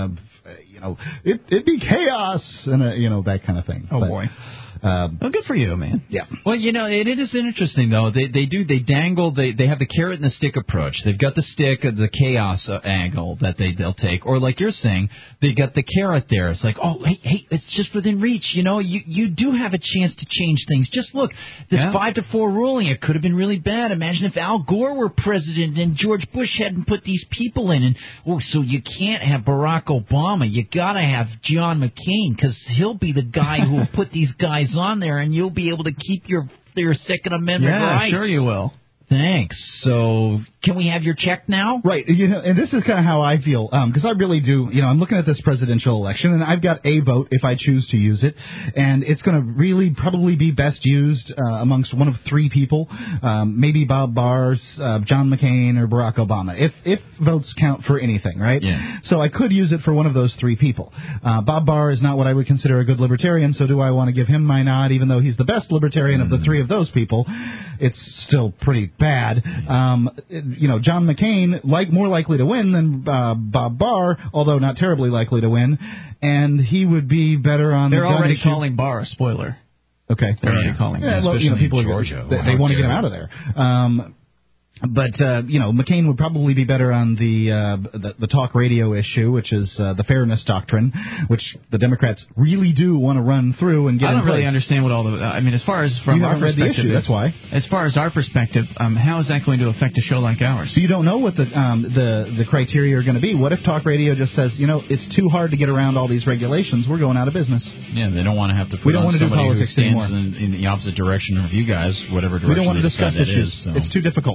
it'd be chaos and, that kind of thing. Oh, boy. Well, good for you, man. Yeah. Well, it is interesting, though. They dangle, they have the carrot and the stick approach. They've got the stick, the chaos angle that they'll take. Or like you're saying, they got the carrot there. It's like, oh, hey, it's just within reach. You do have a chance to change things. Just look, this 5-4 ruling, it could have been really bad. Imagine if Al Gore were president and George Bush hadn't put these people in. And so you can't have Barack Obama. You got to have John McCain because he'll be the guy who will put these guys on there, and you'll be able to keep your Second Amendment rights. Yeah, sure you will. Thanks. So, can we have your check now? Right. And this is kind of how I feel, because I really do, I'm looking at this presidential election, and I've got a vote if I choose to use it, and it's going to really probably be best used amongst one of three people, maybe Bob Barr, John McCain, or Barack Obama, if votes count for anything, right? Yeah. So I could use it for one of those three people. Bob Barr is not what I would consider a good libertarian, so do I want to give him my nod, even though he's the best libertarian of the three of those people? It's still pretty bad. John McCain, more likely to win than Bob Barr, although not terribly likely to win, and he would be better on They're the gun already issue. calling Barr a spoiler. Okay. They're already calling him. People in Georgia. they want to get him out of there. But McCain would probably be better on the talk radio issue, which is the fairness doctrine, which the Democrats really do want to run through and get. I don't in place. really understand what all the. As far as from our read perspective, the issue. That's why. As far as our perspective, how is that going to affect a show like ours? So you don't know what the criteria are going to be. What if talk radio just says, it's too hard to get around all these regulations. We're going out of business. Yeah, they don't want to have to put we don't on want to do somebody politics who stands anymore. in the opposite direction of you guys, whatever direction we don't want to they discuss decide that issues. is. So. It's too difficult.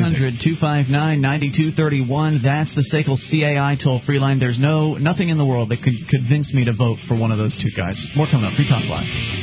800-259-9231. That's the SACL CAI toll-free line. There's nothing in the world that could convince me to vote for one of those two guys. More coming up. Free Talk Live.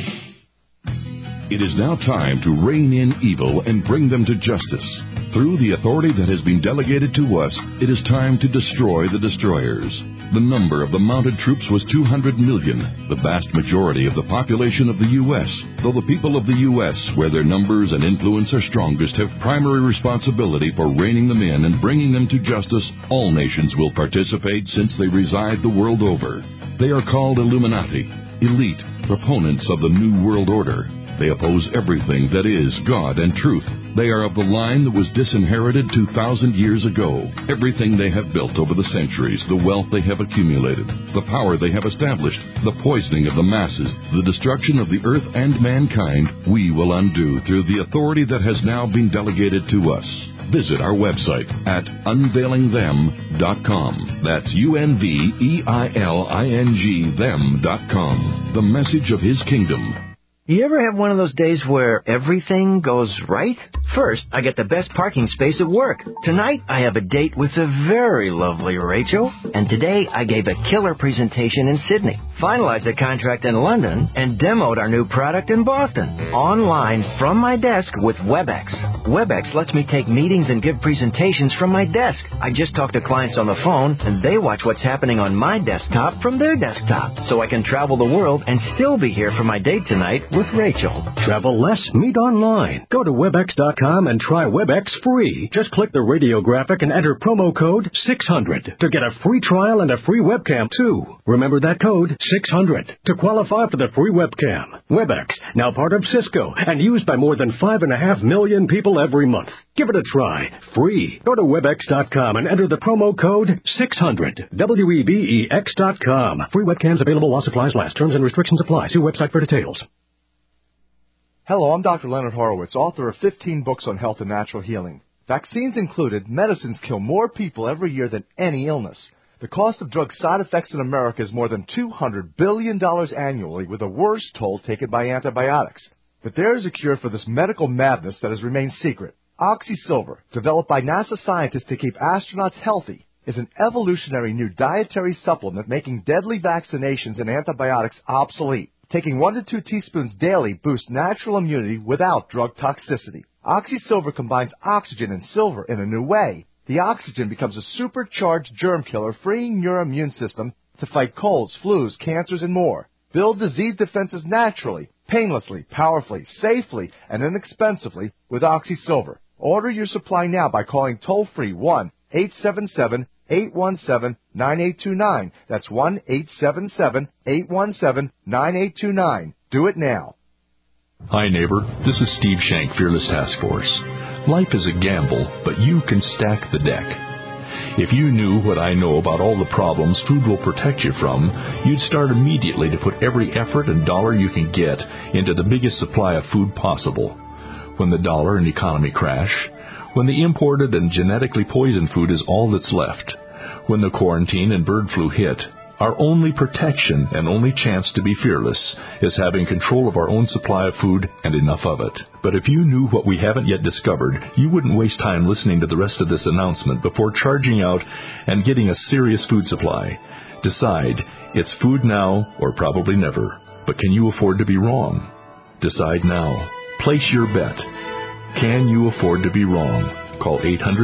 It is now time to rein in evil and bring them to justice. Through the authority that has been delegated to us, it is time to destroy the destroyers. The number of the mounted troops was 200 million, the vast majority of the population of the U.S., though the people of the U.S., where their numbers and influence are strongest, have primary responsibility for reining them in and bringing them to justice. All nations will participate since they reside the world over. They are called Illuminati, elite, proponents of the New World Order. They oppose everything that is God and truth. They are of the line that was disinherited 2,000 years ago. Everything they have built over the centuries, the wealth they have accumulated, the power they have established, the poisoning of the masses, the destruction of the earth and mankind, we will undo through the authority that has now been delegated to us. Visit our website at unveilingthem.com. That's UNVEILING them.com. The message of His kingdom. You ever have one of those days where everything goes right? First, I get the best parking space at work. Tonight, I have a date with the very lovely Rachel. And today, I gave a killer presentation in Sydney, finalized a contract in London, and demoed our new product in Boston. Online, from my desk with WebEx. WebEx lets me take meetings and give presentations from my desk. I just talk to clients on the phone, and they watch what's happening on my desktop from their desktop. So I can travel the world and still be here for my date tonight with Rachel. Travel less, meet online. Go to Webex.com and try Webex free. Just click the radio graphic and enter promo code 600 to get a free trial and a free webcam, too. Remember that code, 600, to qualify for the free webcam. Webex, now part of Cisco and used by more than 5.5 million people every month. Give it a try. Free. Go to Webex.com and enter the promo code 600. WEBEX.com. Free webcams available while supplies last. Terms and restrictions apply. See website for details. Hello, I'm Dr. Leonard Horowitz, author of 15 books on health and natural healing. Vaccines included, medicines kill more people every year than any illness. The cost of drug side effects in America is more than $200 billion annually, with the worst toll taken by antibiotics. But there is a cure for this medical madness that has remained secret. OxySilver, developed by NASA scientists to keep astronauts healthy, is an evolutionary new dietary supplement making deadly vaccinations and antibiotics obsolete. Taking 1 to 2 teaspoons daily boosts natural immunity without drug toxicity. OxySilver combines oxygen and silver in a new way. The oxygen becomes a supercharged germ killer, freeing your immune system to fight colds, flus, cancers, and more. Build disease defenses naturally, painlessly, powerfully, safely, and inexpensively with OxySilver. Order your supply now by calling toll-free 1-877-817-9829. That's 1-877-817-9829. Do it now. Hi, neighbor. This is Steve Shank, Fearless Task Force. Life is a gamble, but you can stack the deck. If you knew what I know about all the problems food will protect you from, you'd start immediately to put every effort and dollar you can get into the biggest supply of food possible. When the dollar and economy crash, when the imported and genetically poisoned food is all that's left, when the quarantine and bird flu hit, our only protection and only chance to be fearless is having control of our own supply of food and enough of it. But if you knew what we haven't yet discovered, you wouldn't waste time listening to the rest of this announcement before charging out and getting a serious food supply. Decide, it's food now or probably never. But can you afford to be wrong? Decide now. Place your bet. Can you afford to be wrong? Call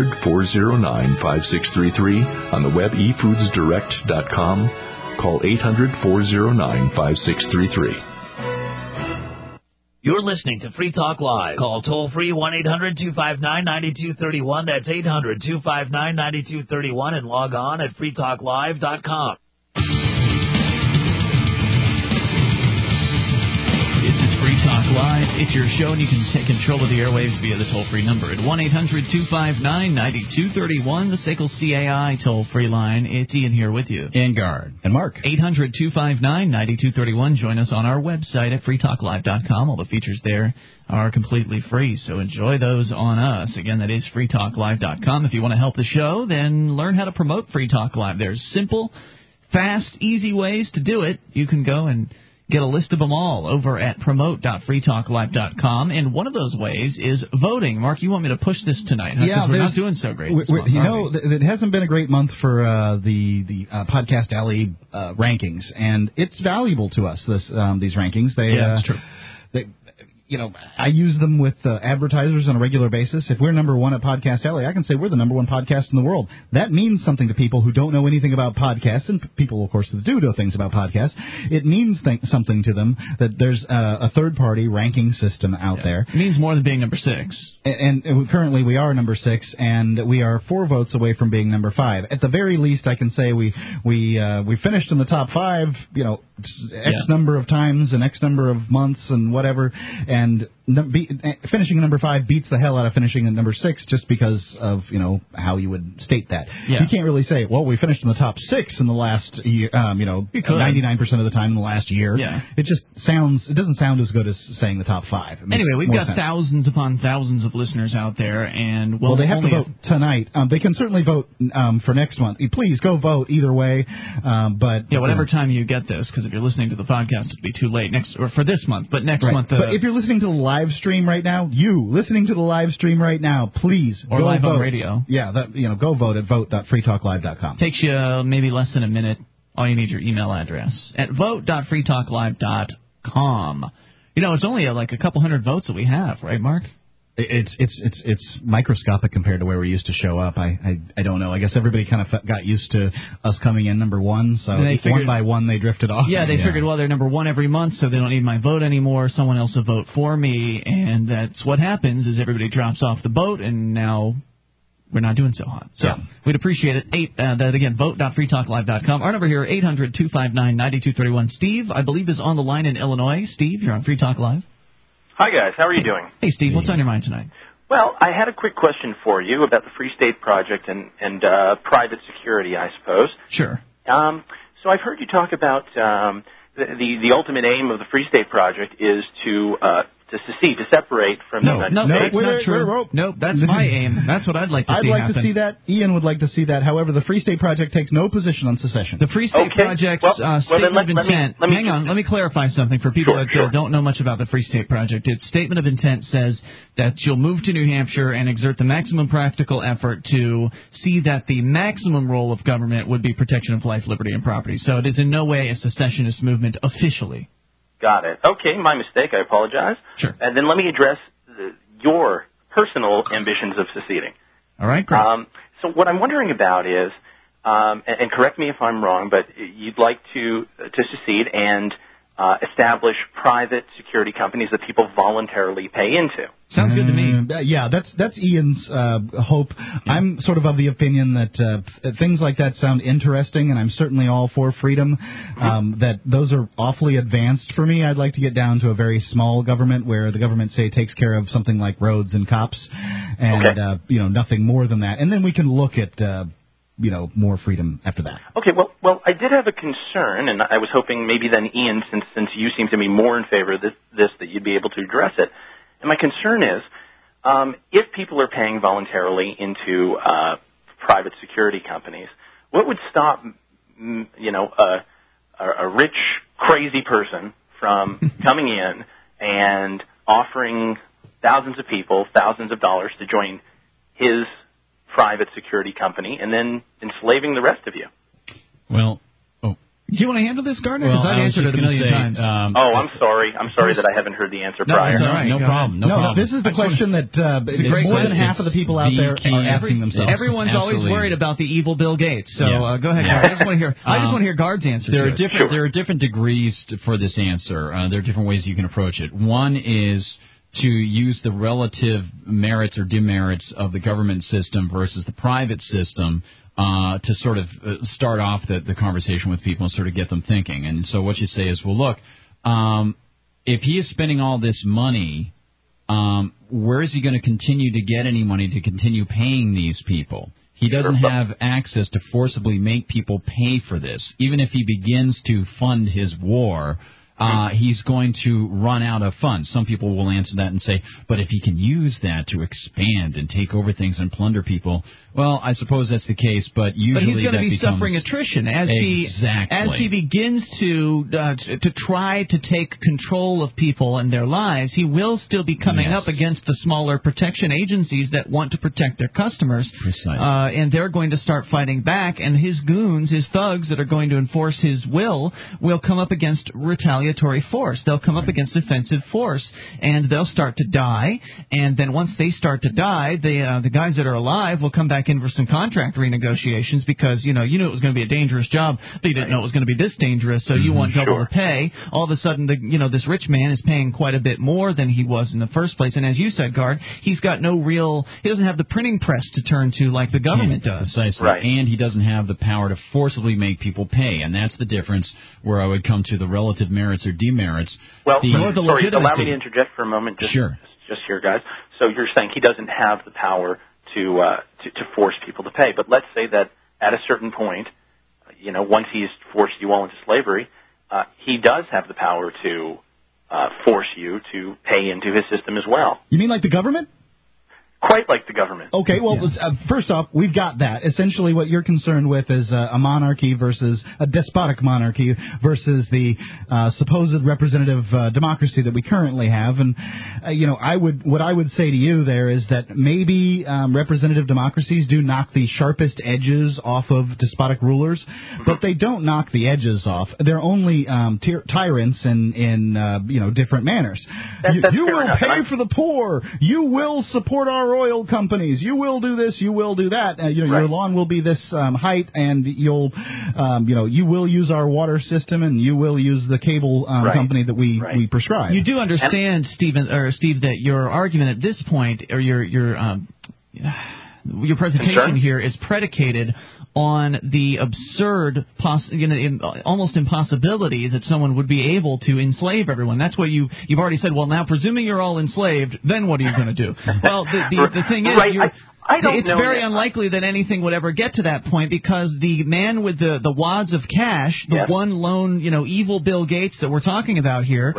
800-409-5633 on the web efoodsdirect.com. Call 800-409-5633. You're listening to Free Talk Live. Call toll-free 1-800-259-9231. That's 800-259-9231 and log on at freetalklive.com. Talk Live. It's your show, and you can take control of the airwaves via the toll-free number at 1-800-259-9231, the SACL CAI toll-free line. It's Ian here with you. And Guard. And Mark. 800-259-9231. Join us on our website at freetalklive.com. All the features there are completely free, so enjoy those on us. Again, that is freetalklive.com. If you want to help the show, then learn how to promote Free Talk Live. There's simple, fast, easy ways to do it. You can go and get a list of them all over at promote.freetalklive.com, and one of those ways is voting. Mark, you want me to push this tonight, huh? Yeah, we're not doing so great this month, it hasn't been a great month for the Podcast Alley rankings, and it's valuable to us, these rankings. That's true. I use them with advertisers on a regular basis. If we're number one at Podcast Alley, I can say we're the number one podcast in the world. That means something to people who don't know anything about podcasts, and people, of course, that do know things about podcasts. It means something to them that there's a third-party ranking system out there. It means more than being number 6. And currently we are number 6, and we are 4 votes away from being number 5. At the very least, I can say we finished in the top 5, X number of times and X number of months and whatever, and finishing at number 5 beats the hell out of finishing at number 6 just because of how you would state that. You can't really say, well, we finished in the top 6 in the last year, 99% of the time in the last year. It doesn't sound as good as saying the top 5. Anyway, we've got thousands upon thousands of listeners out there, and well, they have to vote tonight. They can certainly vote for next month. Please go vote either way. But whatever time you get this, because if you're listening to the podcast, it'll be too late for this month. But next month, but if you're listening to the live stream right now, listening to the live stream right now, please or go live vote. On radio. Go vote at vote.freetalklive.com. Takes you maybe less than a minute. All you need is your email address at vote.freetalklive.com. It's only like a couple hundred votes that we have, right, Mark? It's microscopic compared to where we used to show up. I don't know. I guess everybody kind of got used to us coming in number 1, so one by one they drifted off. Yeah, they figured, well, they're number 1 every month, so they don't need my vote anymore. Someone else will vote for me, and that's what happens is everybody drops off the boat, and now we're not doing so hot. So we'd appreciate it. Again, vote.freetalklive.com. Our number here, 800-259-9231. Steve, I believe, is on the line in Illinois. Steve, you're on Free Talk Live. Hi, guys. How are you doing? Hey, Steve. What's on your mind tonight? Well, I had a quick question for you about the Free State Project and private security, I suppose. Sure. So I've heard you talk about the ultimate aim of the Free State Project is to to secede, to separate from the United States. That's not true. Nope, that's my aim. That's what I'd like to see happen. I'd like to see that. Ian would like to see that. However, the Free State Project takes no position on secession. The Free State Project's statement of intent. Hang on, let me clarify something for people that don't know much about the Free State Project. Its statement of intent says that you'll move to New Hampshire and exert the maximum practical effort to see that the maximum role of government would be protection of life, liberty, and property. So it is in no way a secessionist movement officially. Got it. Okay, my mistake. I apologize. Sure. And then let me address your personal ambitions of seceding. All right, great. So what I'm wondering about is, and correct me if I'm wrong, but you'd like to secede and establish private security companies that people voluntarily pay into. Sounds good to me. Yeah, that's Ian's hope. Yeah. I'm sort of the opinion that things like that sound interesting, and I'm certainly all for freedom. That those are awfully advanced for me. I'd like to get down to a very small government where the government, say, takes care of something like roads and cops, and nothing more than that. And then we can look at more freedom after that. Okay, well, I did have a concern, and I was hoping maybe then, Ian, since you seem to be more in favor of this, that you'd be able to address it. And my concern is, if people are paying voluntarily into private security companies, what would stop, a rich, crazy person from coming in and offering thousands of people thousands of dollars to join his private security company and then enslaving the rest of you? Well, do you want to handle this, Gardner? Because I've answered it a million times. I'm sorry. I'm sorry that I haven't heard the answer prior. That's all right. No problem. This is the question that more than half of the people out there are asking themselves. Everyone's always worried about the evil Bill Gates. So go ahead, Gard. I just want to hear Gard's answer. There are different degrees for this answer. There are different ways you can approach it. One is to use the relative merits or demerits of the government system versus the private system to sort of start off the conversation with people and sort of get them thinking. And so what you say is, well, look, if he is spending all this money, where is he going to continue to get any money to continue paying these people? He doesn't have access to forcibly make people pay for this. Even if he begins to fund his war, he's going to run out of funds. Some people will answer that and say, but if he can use that to expand and take over things and plunder people, well, I suppose that's the case, but usually he's going to be suffering attrition as he begins to try to take control of people and their lives. He will still be coming up against the smaller protection agencies that want to protect their customers. Precisely. And they're going to start fighting back, and his goons, his thugs that are going to enforce his will come up against retaliatory force. They'll come up against offensive force, and they'll start to die. And then once they start to die, the guys that are alive will come back in for some contract renegotiations because you knew it was going to be a dangerous job, but you didn't know it was going to be this dangerous, so you want double the pay. All of a sudden, this rich man is paying quite a bit more than he was in the first place. And as you said, Gard, he doesn't have the printing press to turn to like the government does. Precisely. Right. And he doesn't have the power to forcibly make people pay, and that's the difference where I would come to the relative merits or demerits. Well, sorry, allow me to interject for a moment. Just here, guys. So you're saying he doesn't have the power to force people to pay, but let's say that at a certain point, once he's forced you all into slavery, he does have the power to force you to pay into his system as well. You mean like the government? Quite like the government. Okay, well, first off, we've got that. Essentially, what you're concerned with is a monarchy versus a despotic monarchy versus the supposed representative democracy that we currently have. And, what I would say to you there is that maybe representative democracies do knock the sharpest edges off of despotic rulers, but they don't knock the edges off. They're only tyrants in different manners. You will pay for the poor. You will support our oil companies. You will do this. You will do that. Your lawn will be this height, and you will use our water system, and you will use the cable company that we prescribe. You do understand, Steve, that your argument at this point, or your presentation here, is predicated on the absurd, almost impossibility that someone would be able to enslave everyone. That's what you've already said. Well, now, presuming you're all enslaved, then what are you going to do? Well, the thing is, I don't it's know. It's very unlikely that anything would ever get to that point because the man with the wads of cash, the one lone, evil Bill Gates that we're talking about here,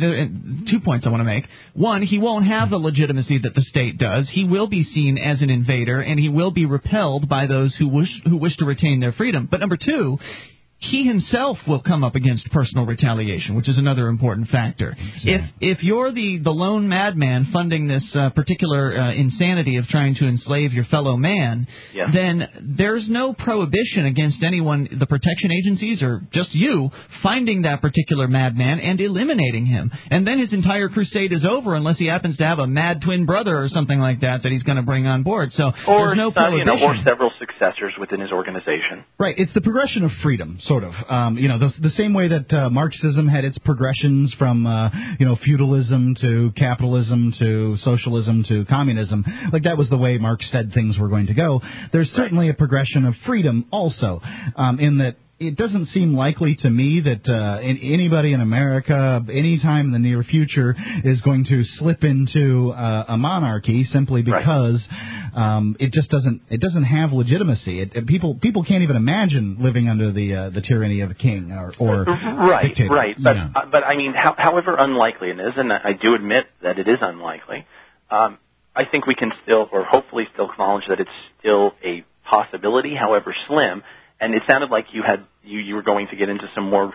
2 points I want to make. One, he won't have the legitimacy that the state does. He will be seen as an invader, and he will be repelled by those who wish to retain their freedom. But number two, he himself will come up against personal retaliation, which is another important factor. If you're the lone madman funding this particular insanity of trying to enslave your fellow man, then there's no prohibition against anyone, the protection agencies or just you, finding that particular madman and eliminating him. And then his entire crusade is over unless he happens to have a mad twin brother or something like that he's going to bring on board. So there's no prohibition. Or several successors within his organization. Right. It's the progression of freedom, sort of. The same way that Marxism had its progressions from, feudalism to capitalism to socialism to communism. Like that was the way Marx said things were going to go. There's certainly a progression of freedom also, in that it doesn't seem likely to me that anybody in America anytime in the near future is going to slip into a monarchy simply because it just doesn't have legitimacy. People can't even imagine living under the tyranny of a king or dictator. Right. But I mean, however unlikely it is, and I do admit that it is unlikely, I think we can still, or hopefully still, acknowledge that it's still a possibility, however slim. And it sounded like you were going to get into some more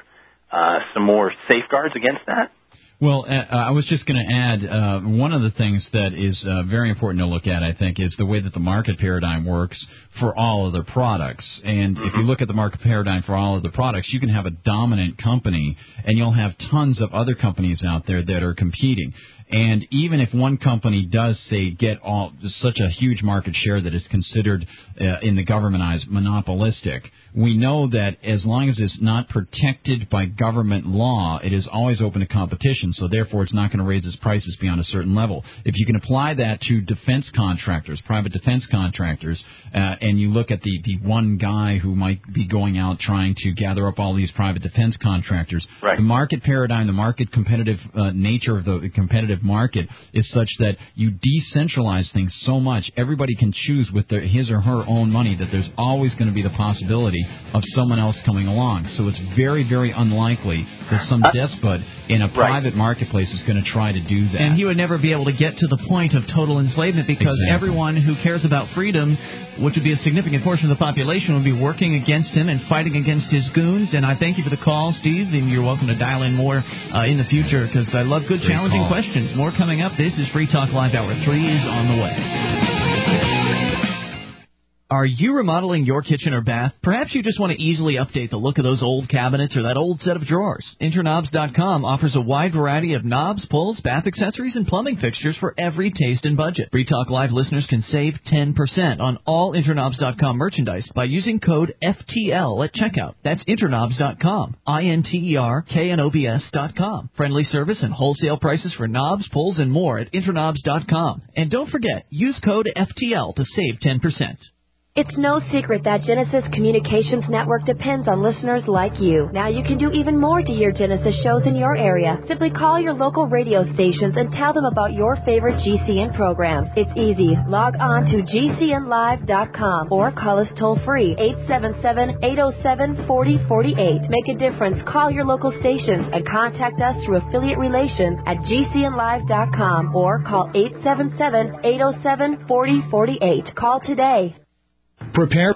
safeguards against that. Well, I was just going to add one of the things that is very important to look at, I think, is the way that the market paradigm works for all of their products. And if you look at the market paradigm for all of the products, you can have a dominant company, and you'll have tons of other companies out there that are competing. And even if one company does, say, get such a huge market share that is considered in the government eyes monopolistic, we know that as long as it's not protected by government law, it is always open to competition. So therefore, it's not going to raise its prices beyond a certain level. If you can apply that to defense contractors, private defense contractors, and you look at the one guy who might be going out trying to gather up all these private defense contractors, the market paradigm, the market competitive nature of the competitive market is such that you decentralize things so much, everybody can choose with his or her own money, that there's always going to be the possibility of someone else coming along. So it's very, very unlikely that some despot in a private marketplace is going to try to do that. And he would never be able to get to the point of total enslavement because everyone who cares about freedom, which would be a significant portion of the population, would be working against him and fighting against his goons. And I thank you for the call, Steve, and you're welcome to dial in more in the future because I love good, challenging questions. More coming up. This is Free Talk Live. Hour 3 is on the way. Are you remodeling your kitchen or bath? Perhaps you just want to easily update the look of those old cabinets or that old set of drawers. Interknobs.com offers a wide variety of knobs, pulls, bath accessories, and plumbing fixtures for every taste and budget. Free Talk Live listeners can save 10% on all Interknobs.com merchandise by using code FTL at checkout. That's Interknobs.com, INTERKNOBS.com. Friendly service and wholesale prices for knobs, pulls, and more at Interknobs.com. And don't forget, use code FTL to save 10%. It's no secret that Genesis Communications Network depends on listeners like you. Now you can do even more to hear Genesis shows in your area. Simply call your local radio stations and tell them about your favorite GCN programs. It's easy. Log on to GCNlive.com or call us toll-free, 877-807-4048. Make a difference. Call your local stations and contact us through affiliate relations at GCNlive.com or call 877-807-4048. Call today. Prepare